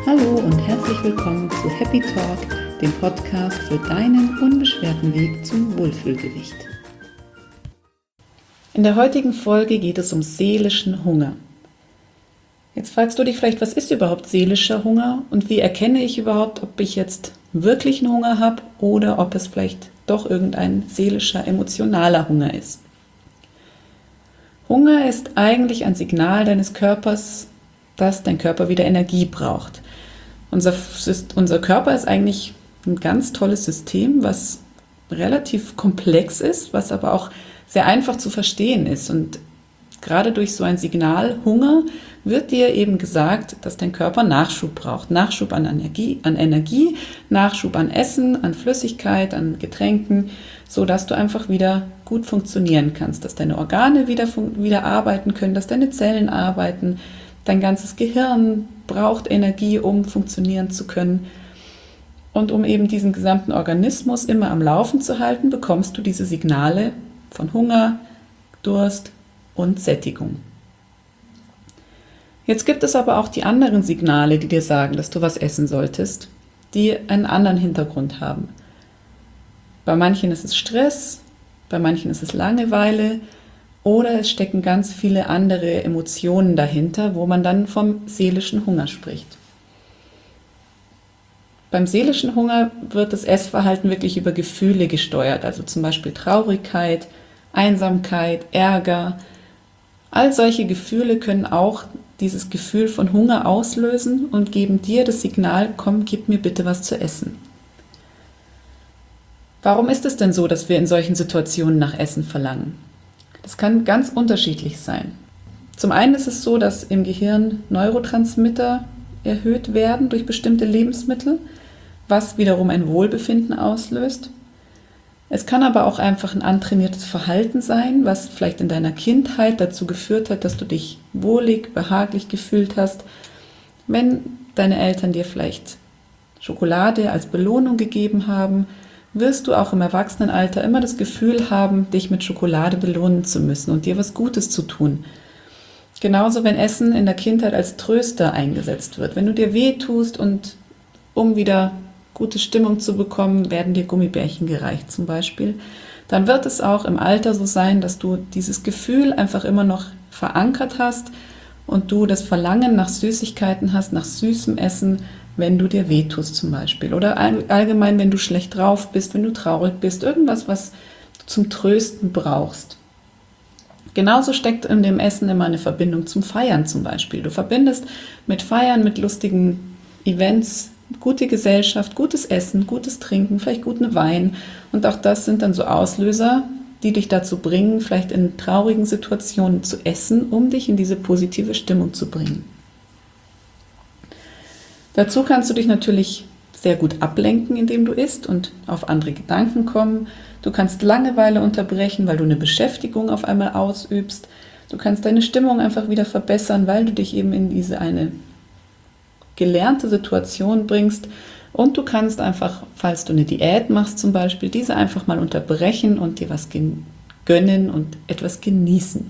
Hallo und herzlich willkommen zu Happy Talk, dem Podcast für deinen unbeschwerten Weg zum Wohlfühlgewicht. In der heutigen Folge geht es um seelischen Hunger. Jetzt fragst du dich vielleicht, was ist überhaupt seelischer Hunger und wie erkenne ich überhaupt, ob ich jetzt wirklichen Hunger habe oder ob es vielleicht doch irgendein seelischer, emotionaler Hunger ist. Hunger ist eigentlich ein Signal deines Körpers, dass dein Körper wieder Energie braucht. Unser Körper ist eigentlich ein ganz tolles System, was relativ komplex ist, was aber auch sehr einfach zu verstehen ist. Und gerade durch so ein Signal Hunger wird dir eben gesagt, dass dein Körper Nachschub braucht. Nachschub an Energie, Nachschub an Essen, an Flüssigkeit, an Getränken, sodass du einfach wieder gut funktionieren kannst, dass deine Organe wieder arbeiten können, dass deine Zellen arbeiten. Dein ganzes Gehirn braucht Energie, um funktionieren zu können. Und um eben diesen gesamten Organismus immer am Laufen zu halten, bekommst du diese Signale von Hunger, Durst und Sättigung. Jetzt gibt es aber auch die anderen Signale, die dir sagen, dass du was essen solltest, die einen anderen Hintergrund haben. Bei manchen ist es Stress, bei manchen ist es Langeweile oder es stecken ganz viele andere Emotionen dahinter, wo man dann vom seelischen Hunger spricht. Beim seelischen Hunger wird das Essverhalten wirklich über Gefühle gesteuert, also zum Beispiel Traurigkeit, Einsamkeit, Ärger. All solche Gefühle können auch dieses Gefühl von Hunger auslösen und geben dir das Signal, komm, gib mir bitte was zu essen. Warum ist es denn so, dass wir in solchen Situationen nach Essen verlangen? Das kann ganz unterschiedlich sein. Zum einen ist es so, dass im Gehirn Neurotransmitter erhöht werden durch bestimmte Lebensmittel, was wiederum ein Wohlbefinden auslöst. Es kann aber auch einfach ein antrainiertes Verhalten sein, was vielleicht in deiner Kindheit dazu geführt hat, dass du dich wohlig, behaglich gefühlt hast. Wenn deine Eltern dir vielleicht Schokolade als Belohnung gegeben haben, wirst du auch im Erwachsenenalter immer das Gefühl haben, dich mit Schokolade belohnen zu müssen und dir was Gutes zu tun. Genauso, wenn Essen in der Kindheit als Tröster eingesetzt wird. Wenn du dir wehtust und um wieder gute Stimmung zu bekommen, werden dir Gummibärchen gereicht zum Beispiel, dann wird es auch im Alter so sein, dass du dieses Gefühl einfach immer noch verankert hast und du das Verlangen nach Süßigkeiten hast, nach süßem Essen, wenn du dir wehtust zum Beispiel. Oder allgemein, wenn du schlecht drauf bist, wenn du traurig bist, irgendwas, was du zum Trösten brauchst. Genauso steckt in dem Essen immer eine Verbindung zum Feiern zum Beispiel. Du verbindest mit Feiern, mit lustigen Events, gute Gesellschaft, gutes Essen, gutes Trinken, vielleicht guten Wein. Und auch das sind dann so Auslöser, die dich dazu bringen, vielleicht in traurigen Situationen zu essen, um dich in diese positive Stimmung zu bringen. Dazu kannst du dich natürlich sehr gut ablenken, indem du isst und auf andere Gedanken kommen. Du kannst Langeweile unterbrechen, weil du eine Beschäftigung auf einmal ausübst. Du kannst deine Stimmung einfach wieder verbessern, weil du dich eben in diese eine gelernte Situation bringst. Und du kannst einfach, falls du eine Diät machst zum Beispiel, diese einfach mal unterbrechen und dir was gönnen und etwas genießen.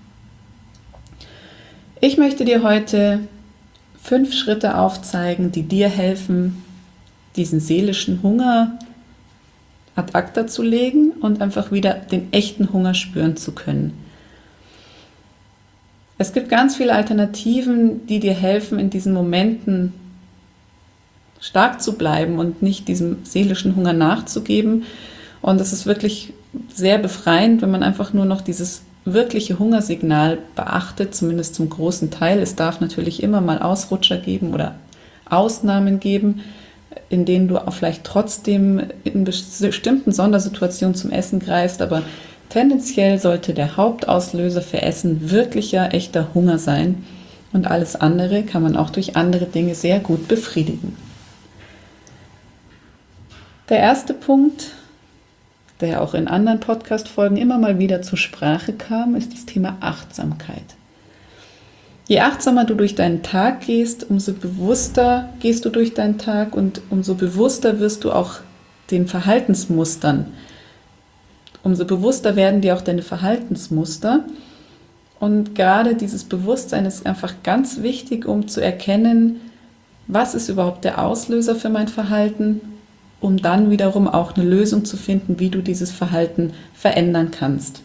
Ich möchte dir heute 5 Schritte aufzeigen, die dir helfen, diesen seelischen Hunger ad acta zu legen und einfach wieder den echten Hunger spüren zu können. Es gibt ganz viele Alternativen, die dir helfen, in diesen Momenten stark zu bleiben und nicht diesem seelischen Hunger nachzugeben. Und es ist wirklich sehr befreiend, wenn man einfach nur noch dieses wirkliche Hungersignal beachtet, zumindest zum großen Teil. Es darf natürlich immer mal Ausrutscher geben oder Ausnahmen geben, in denen du auch vielleicht trotzdem in bestimmten Sondersituationen zum Essen greifst, aber tendenziell sollte der Hauptauslöser für Essen wirklicher, echter Hunger sein und alles andere kann man auch durch andere Dinge sehr gut befriedigen. Der erste Punkt, der auch in anderen Podcast-Folgen immer mal wieder zur Sprache kam, ist das Thema Achtsamkeit. Je achtsamer du durch deinen Tag gehst, umso bewusster gehst du durch deinen Tag und umso bewusster wirst du auch den Verhaltensmustern. Umso bewusster werden dir auch deine Verhaltensmuster. Und gerade dieses Bewusstsein ist einfach ganz wichtig, um zu erkennen, Was ist überhaupt der Auslöser für mein Verhalten, um dann wiederum auch eine Lösung zu finden, wie du dieses Verhalten verändern kannst.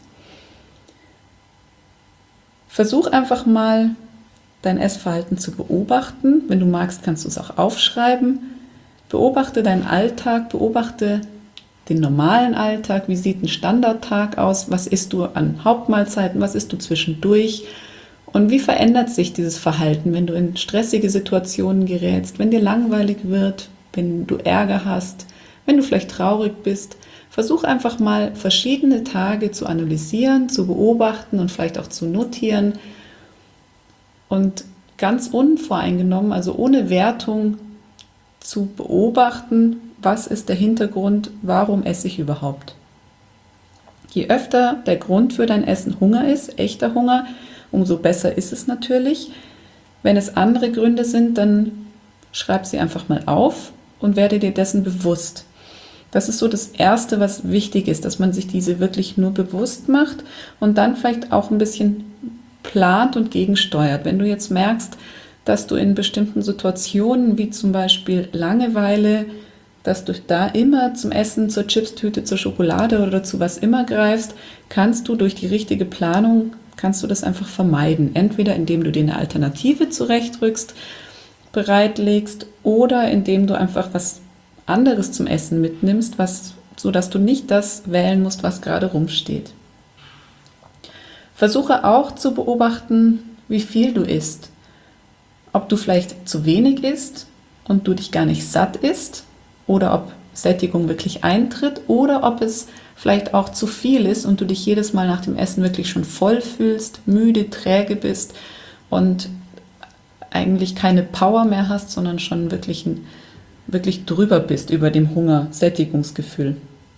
Versuch einfach mal, dein Essverhalten zu beobachten. Wenn du magst, kannst du es auch aufschreiben. Beobachte deinen Alltag, beobachte den normalen Alltag. Wie sieht ein Standardtag aus? Was isst du an Hauptmahlzeiten? Was isst du zwischendurch? Und wie verändert sich dieses Verhalten, wenn du in stressige Situationen gerätst, wenn dir langweilig wird, wenn du Ärger hast, wenn du vielleicht traurig bist? Versuch einfach mal verschiedene Tage zu analysieren, zu beobachten und vielleicht auch zu notieren und ganz unvoreingenommen, also ohne Wertung, zu beobachten, was ist der Hintergrund, warum esse ich überhaupt. Je öfter der Grund für dein Essen Hunger ist, echter Hunger, umso besser ist es natürlich. Wenn es andere Gründe sind, dann schreib sie einfach mal auf und werde dir dessen bewusst. Das ist so das Erste, was wichtig ist, dass man sich diese wirklich nur bewusst macht und dann vielleicht auch ein bisschen plant und gegensteuert. Wenn du jetzt merkst, dass du in bestimmten Situationen, wie zum Beispiel Langeweile, dass du da immer zum Essen, zur Chipstüte, zur Schokolade oder zu was immer greifst, kannst du durch die richtige Planung, kannst du das einfach vermeiden. Entweder indem du dir eine Alternative zurechtrückst, bereitlegst oder indem du einfach was anderes zum Essen mitnimmst, sodass du nicht das wählen musst, was gerade rumsteht. Versuche auch zu beobachten, wie viel du isst. Ob du vielleicht zu wenig isst und du dich gar nicht satt isst oder ob Sättigung wirklich eintritt oder ob es vielleicht auch zu viel ist und du dich jedes Mal nach dem Essen wirklich schon voll fühlst, müde, träge bist und eigentlich keine Power mehr hast, sondern schon wirklich drüber bist über dem Hunger, Sättigungsgefühl.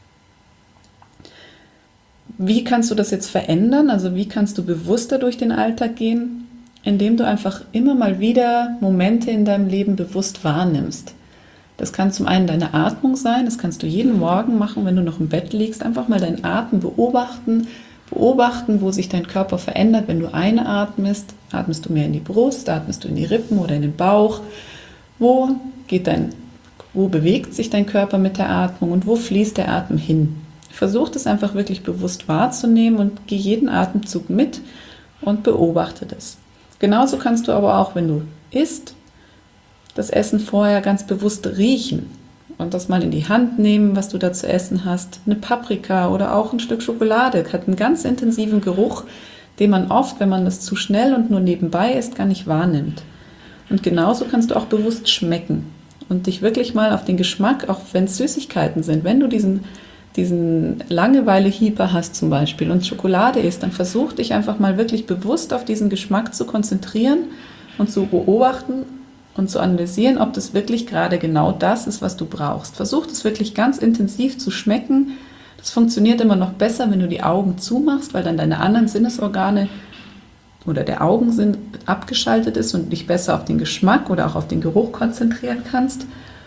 Wie kannst du das jetzt verändern? Also wie kannst du bewusster durch den Alltag gehen? Indem du einfach immer mal wieder Momente in deinem Leben bewusst wahrnimmst. Das kann zum einen deine Atmung sein, das kannst du jeden Morgen machen, wenn du noch im Bett liegst. Einfach mal deinen Atem beobachten, wo sich dein Körper verändert. Wenn du einatmest, atmest du mehr in die Brust, atmest du in die Rippen oder in den Bauch. Wo bewegt sich dein Körper mit der Atmung und wo fließt der Atem hin? Versuch das einfach wirklich bewusst wahrzunehmen und geh jeden Atemzug mit und beobachte das. Genauso kannst du aber auch, wenn du isst, das Essen vorher ganz bewusst riechen und das mal in die Hand nehmen, was du da zu essen hast. Eine Paprika oder auch ein Stück Schokolade hat einen ganz intensiven Geruch, den man oft, wenn man das zu schnell und nur nebenbei isst, gar nicht wahrnimmt. Und genauso kannst du auch bewusst schmecken und dich wirklich mal auf den Geschmack, auch wenn es Süßigkeiten sind, wenn du diesen Langeweile-Hieper hast zum Beispiel und Schokolade isst, dann versuch dich einfach mal wirklich bewusst auf diesen Geschmack zu konzentrieren und zu beobachten und zu analysieren, ob das wirklich gerade genau das ist, was du brauchst. Versuch das wirklich ganz intensiv zu schmecken. Das funktioniert immer noch besser, wenn du die Augen zumachst, weil dann deine anderen Sinnesorgane oder der Augensinn abgeschaltet ist und dich besser auf den Geschmack oder auch auf den Geruch konzentrieren kannst.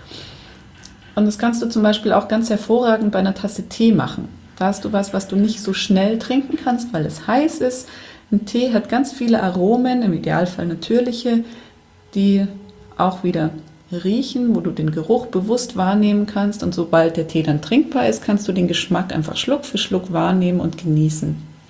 Und das kannst du zum Beispiel auch ganz hervorragend bei einer Tasse Tee machen. Da hast du was du nicht so schnell trinken kannst, weil es heiß ist. Ein Tee hat ganz viele Aromen, im Idealfall natürliche, die auch wieder riechen, wo du den Geruch bewusst wahrnehmen kannst. Und sobald der Tee dann trinkbar ist, kannst du den Geschmack einfach Schluck für Schluck wahrnehmen und genießen.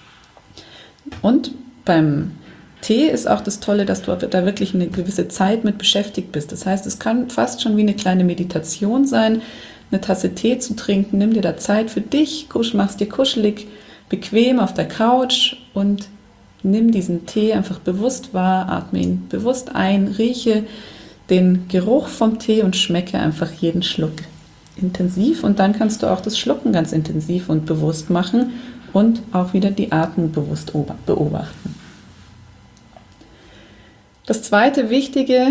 Und beim Tee ist auch das Tolle, dass du da wirklich eine gewisse Zeit mit beschäftigt bist. Das heißt, es kann fast schon wie eine kleine Meditation sein, eine Tasse Tee zu trinken. Nimm dir da Zeit für dich, machst dir kuschelig, bequem auf der Couch und nimm diesen Tee einfach bewusst wahr, atme ihn bewusst ein, rieche den Geruch vom Tee und schmecke einfach jeden Schluck intensiv. Und dann kannst du auch das Schlucken ganz intensiv und bewusst machen und auch wieder die Atmung bewusst beobachten. Das zweite wichtige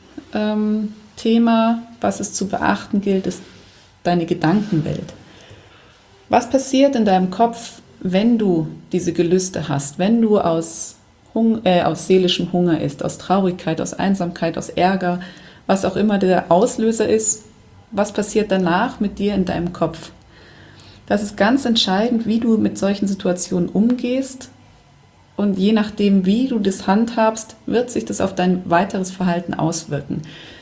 Thema, was es zu beachten gilt, ist deine Gedankenwelt. Was passiert in deinem Kopf, wenn du diese Gelüste hast, wenn du aus seelischem Hunger isst, aus Traurigkeit, aus Einsamkeit, aus Ärger, was auch immer der Auslöser ist, was passiert danach mit dir in deinem Kopf? Das ist ganz entscheidend, wie du mit solchen Situationen umgehst. Und je nachdem, wie du das handhabst, wird sich das auf dein weiteres Verhalten auswirken.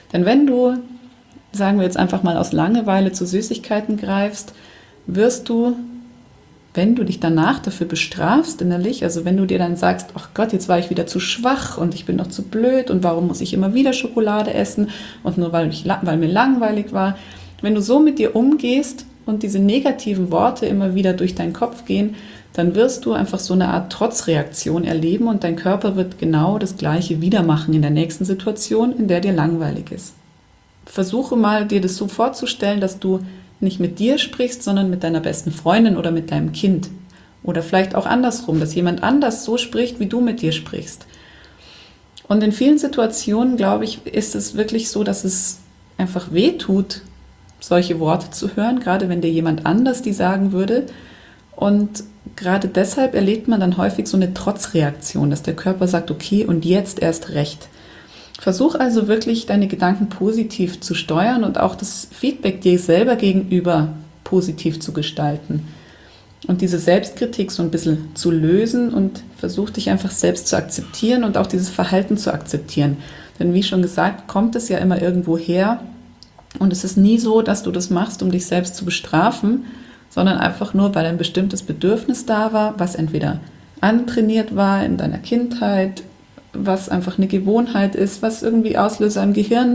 Denn wenn du, sagen wir jetzt einfach mal aus Langeweile zu Süßigkeiten greifst, wirst du, wenn du dich danach dafür bestrafst innerlich, also wenn du dir dann sagst, ach Gott, jetzt war ich wieder zu schwach und ich bin noch zu blöd und warum muss ich immer wieder Schokolade essen und nur weil mir langweilig war, wenn du so mit dir umgehst und diese negativen Worte immer wieder durch deinen Kopf gehen, dann wirst du einfach so eine Art Trotzreaktion erleben und dein Körper wird genau das Gleiche wieder machen in der nächsten Situation, in der dir langweilig ist. Versuche mal, dir das so vorzustellen, dass du nicht mit dir sprichst, sondern mit deiner besten Freundin oder mit deinem Kind. Oder vielleicht auch andersrum, dass jemand anders so spricht, wie du mit dir sprichst. Und in vielen Situationen, glaube ich, ist es wirklich so, dass es einfach weh tut, solche Worte zu hören, gerade wenn dir jemand anders die sagen würde. Und gerade deshalb erlebt man dann häufig so eine Trotzreaktion, dass der Körper sagt, okay, und jetzt erst recht. Versuch also wirklich, deine Gedanken positiv zu steuern und auch das Feedback dir selber gegenüber positiv zu gestalten. Und diese Selbstkritik so ein bisschen zu lösen und versuch dich einfach selbst zu akzeptieren und auch dieses Verhalten zu akzeptieren. Denn wie schon gesagt, kommt es ja immer irgendwo her und es ist nie so, dass du das machst, um dich selbst zu bestrafen, sondern einfach nur, weil ein bestimmtes Bedürfnis da war, was entweder antrainiert war in deiner Kindheit, was einfach eine Gewohnheit ist, was irgendwie Auslöser im Gehirn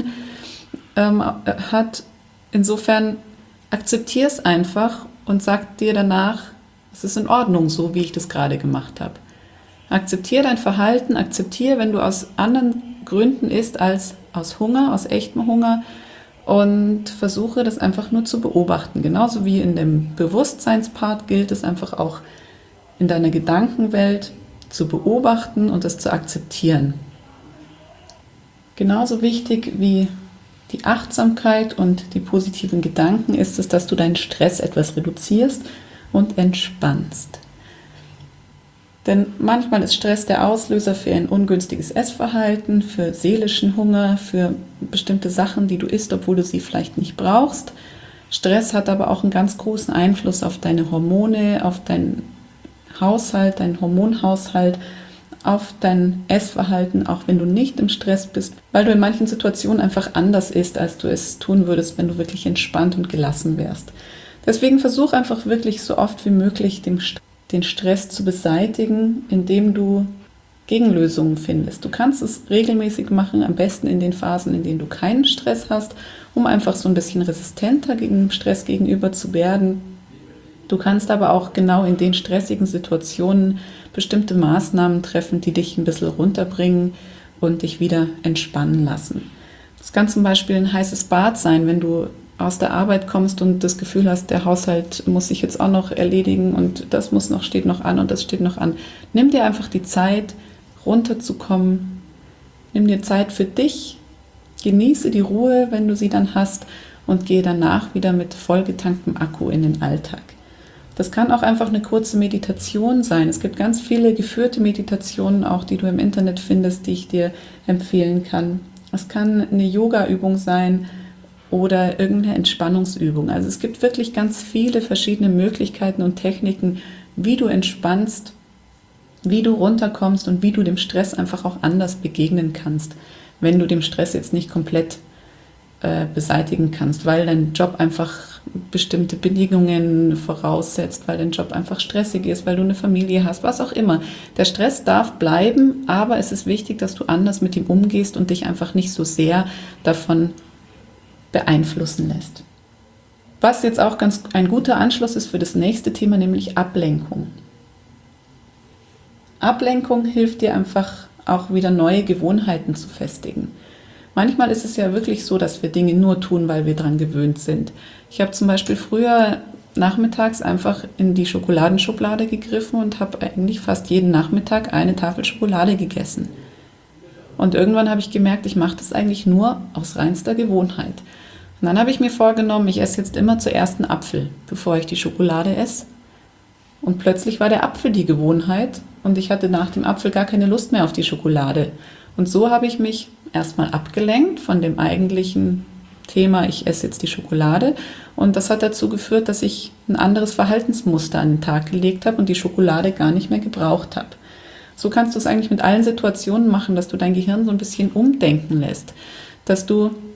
hat. Insofern akzeptier es einfach und sag dir danach, es ist in Ordnung, so wie ich das gerade gemacht habe. Akzeptier dein Verhalten, akzeptier, wenn du aus anderen Gründen isst als aus Hunger, aus echtem Hunger, und versuche das einfach nur zu beobachten. Genauso wie in dem Bewusstseinspart gilt es einfach auch in deiner Gedankenwelt zu beobachten und es zu akzeptieren. Genauso wichtig wie die Achtsamkeit und die positiven Gedanken ist es, dass du deinen Stress etwas reduzierst und entspannst. Denn manchmal ist Stress der Auslöser für ein ungünstiges Essverhalten, für seelischen Hunger, für bestimmte Sachen, die du isst, obwohl du sie vielleicht nicht brauchst. Stress hat aber auch einen ganz großen Einfluss auf deine Hormone, auf deinen Haushalt, deinen Hormonhaushalt, auf dein Essverhalten, auch wenn du nicht im Stress bist, weil du in manchen Situationen einfach anders isst, als du es tun würdest, wenn du wirklich entspannt und gelassen wärst. Deswegen versuch einfach wirklich so oft wie möglich den Stress zu beseitigen, indem du Gegenlösungen findest. Du kannst es regelmäßig machen, am besten in den Phasen, in denen du keinen Stress hast, um einfach so ein bisschen resistenter gegen Stress gegenüber zu werden. Du kannst aber auch genau in den stressigen Situationen bestimmte Maßnahmen treffen, die dich ein bisschen runterbringen und dich wieder entspannen lassen. Das kann zum Beispiel ein heißes Bad sein, wenn du aus der Arbeit kommst und das Gefühl hast, der Haushalt muss sich jetzt auch noch erledigen und das steht noch an und das steht noch an. Nimm dir einfach die Zeit, runterzukommen. Nimm dir Zeit für dich. Genieße die Ruhe, wenn du sie dann hast, und gehe danach wieder mit vollgetanktem Akku in den Alltag. Das kann auch einfach eine kurze Meditation sein. Es gibt ganz viele geführte Meditationen, auch die du im Internet findest, die ich dir empfehlen kann. Es kann eine Yoga-Übung sein oder irgendeine Entspannungsübung. Also es gibt wirklich ganz viele verschiedene Möglichkeiten und Techniken, wie du entspannst, wie du runterkommst und wie du dem Stress einfach auch anders begegnen kannst, wenn du dem Stress jetzt nicht komplett beseitigen kannst, weil dein Job einfach bestimmte Bedingungen voraussetzt, weil dein Job einfach stressig ist, weil du eine Familie hast, was auch immer. Der Stress darf bleiben, aber es ist wichtig, dass du anders mit ihm umgehst und dich einfach nicht so sehr davon beeinflussen lässt. Was jetzt auch ganz ein guter Anschluss ist für das nächste Thema, nämlich Ablenkung. Ablenkung hilft dir einfach auch wieder neue Gewohnheiten zu festigen. Manchmal ist es ja wirklich so, dass wir Dinge nur tun, weil wir daran gewöhnt sind. Ich habe zum Beispiel früher nachmittags einfach in die Schokoladenschublade gegriffen und habe eigentlich fast jeden Nachmittag eine Tafel Schokolade gegessen. Und irgendwann habe ich gemerkt, ich mache das eigentlich nur aus reinster Gewohnheit. Und dann habe ich mir vorgenommen, ich esse jetzt immer zuerst einen Apfel, bevor ich die Schokolade esse. Und plötzlich war der Apfel die Gewohnheit und ich hatte nach dem Apfel gar keine Lust mehr auf die Schokolade. Und so habe ich mich erstmal abgelenkt von dem eigentlichen Thema, ich esse jetzt die Schokolade. Und das hat dazu geführt, dass ich ein anderes Verhaltensmuster an den Tag gelegt habe und die Schokolade gar nicht mehr gebraucht habe. So kannst du es eigentlich mit allen Situationen machen, dass du dein Gehirn so ein bisschen umdenken lässt. Dass du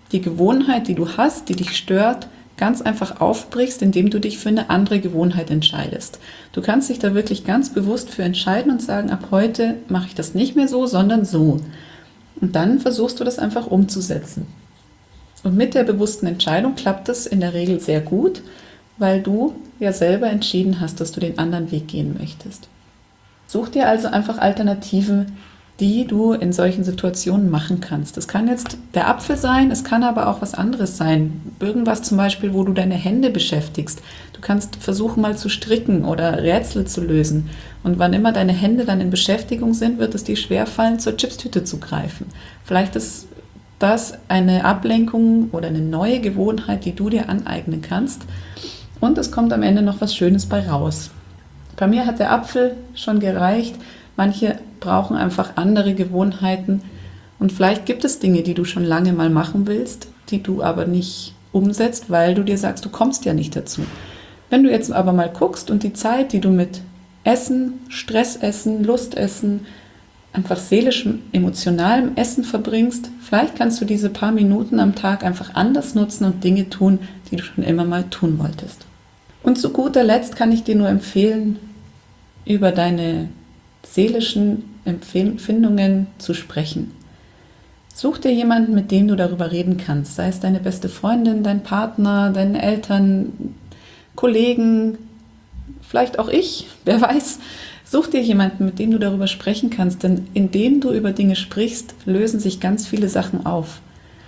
die Gewohnheit, die du hast, die dich stört, ganz einfach aufbrichst, indem du dich für eine andere Gewohnheit entscheidest. Du kannst dich da wirklich ganz bewusst für entscheiden und sagen, ab heute mache ich das nicht mehr so, sondern so. Und dann versuchst du das einfach umzusetzen. Und mit der bewussten Entscheidung klappt das in der Regel sehr gut, weil du ja selber entschieden hast, dass du den anderen Weg gehen möchtest. Such dir also einfach Alternativen, die du in solchen Situationen machen kannst. Das kann jetzt der Apfel sein, es kann aber auch was anderes sein. Irgendwas zum Beispiel, wo du deine Hände beschäftigst. Du kannst versuchen mal zu stricken oder Rätsel zu lösen. Und wann immer deine Hände dann in Beschäftigung sind, wird es dir schwerfallen, zur Chipstüte zu greifen. Vielleicht ist das eine Ablenkung oder eine neue Gewohnheit, die du dir aneignen kannst. Und es kommt am Ende noch was Schönes bei raus. Bei mir hat der Apfel schon gereicht. Manche brauchen einfach andere Gewohnheiten. Und vielleicht gibt es Dinge, die du schon lange mal machen willst, die du aber nicht umsetzt, weil du dir sagst, du kommst ja nicht dazu. Wenn du jetzt aber mal guckst und die Zeit, die du mit Essen, Stressessen, Lustessen, einfach seelischem, emotionalem Essen verbringst, vielleicht kannst du diese paar Minuten am Tag einfach anders nutzen und Dinge tun, die du schon immer mal tun wolltest. Und zu guter Letzt kann ich dir nur empfehlen, über deine seelischen Empfindungen zu sprechen. Such dir jemanden, mit dem du darüber reden kannst, sei es deine beste Freundin, dein Partner, deine Eltern, Kollegen, vielleicht auch ich, wer weiß. Such dir jemanden, mit dem du darüber sprechen kannst, denn indem du über Dinge sprichst, lösen sich ganz viele Sachen auf.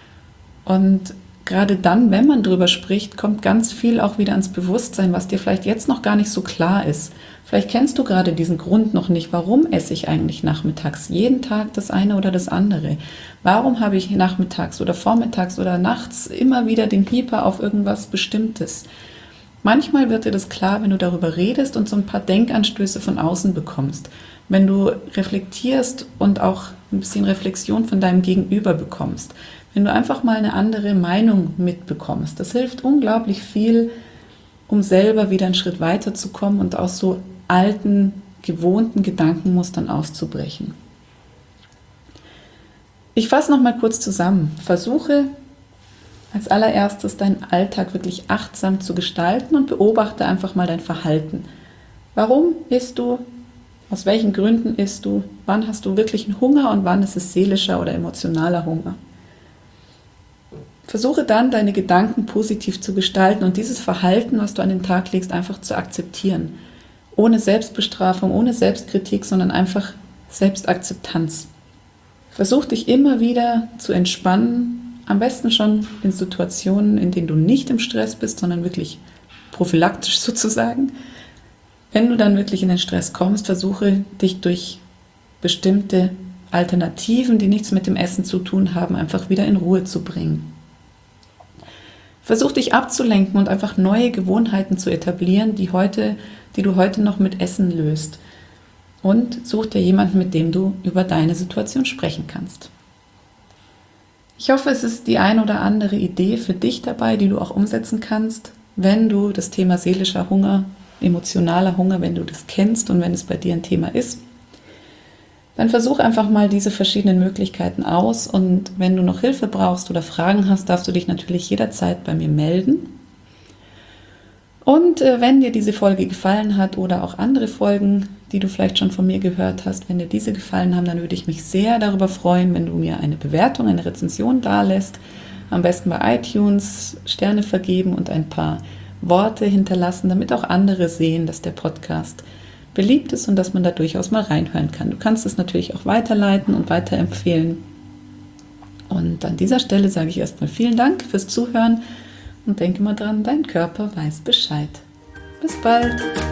Und gerade dann, wenn man darüber spricht, kommt ganz viel auch wieder ans Bewusstsein, was dir vielleicht jetzt noch gar nicht so klar ist. Vielleicht kennst du gerade diesen Grund noch nicht, warum esse ich eigentlich nachmittags jeden Tag das eine oder das andere? Warum habe ich nachmittags oder vormittags oder nachts immer wieder den Pieper auf irgendwas Bestimmtes? Manchmal wird dir das klar, wenn du darüber redest und so ein paar Denkanstöße von außen bekommst. Wenn du reflektierst und auch ein bisschen Reflexion von deinem Gegenüber bekommst. Wenn du einfach mal eine andere Meinung mitbekommst. Das hilft unglaublich viel, um selber wieder einen Schritt weiterzukommen und aus so alten, gewohnten Gedankenmustern auszubrechen. Ich fasse noch mal kurz zusammen. Versuche als allererstes deinen Alltag wirklich achtsam zu gestalten und beobachte einfach mal dein Verhalten. Warum isst du? Aus welchen Gründen isst du? Wann hast du wirklichen Hunger und wann ist es seelischer oder emotionaler Hunger? Versuche dann, deine Gedanken positiv zu gestalten und dieses Verhalten, was du an den Tag legst, einfach zu akzeptieren. Ohne Selbstbestrafung, ohne Selbstkritik, sondern einfach Selbstakzeptanz. Versuch dich immer wieder zu entspannen, am besten schon in Situationen, in denen du nicht im Stress bist, sondern wirklich prophylaktisch sozusagen. Wenn du dann wirklich in den Stress kommst, versuche dich durch bestimmte Alternativen, die nichts mit dem Essen zu tun haben, einfach wieder in Ruhe zu bringen. Versuch dich abzulenken und einfach neue Gewohnheiten zu etablieren, die du heute noch mit Essen löst. Und such dir jemanden, mit dem du über deine Situation sprechen kannst. Ich hoffe, es ist die ein oder andere Idee für dich dabei, die du auch umsetzen kannst, wenn du das Thema seelischer Hunger, emotionaler Hunger, wenn du das kennst und wenn es bei dir ein Thema ist. Dann versuch einfach mal diese verschiedenen Möglichkeiten aus und wenn du noch Hilfe brauchst oder Fragen hast, darfst du dich natürlich jederzeit bei mir melden. Und wenn dir diese Folge gefallen hat oder auch andere Folgen, die du vielleicht schon von mir gehört hast, wenn dir diese gefallen haben, dann würde ich mich sehr darüber freuen, wenn du mir eine Bewertung, eine Rezension dalässt. Am besten bei iTunes Sterne vergeben und ein paar Worte hinterlassen, damit auch andere sehen, dass der Podcast beliebt ist und dass man da durchaus mal reinhören kann. Du kannst es natürlich auch weiterleiten und weiterempfehlen. Und an dieser Stelle sage ich erstmal vielen Dank fürs Zuhören und denke mal dran, dein Körper weiß Bescheid. Bis bald!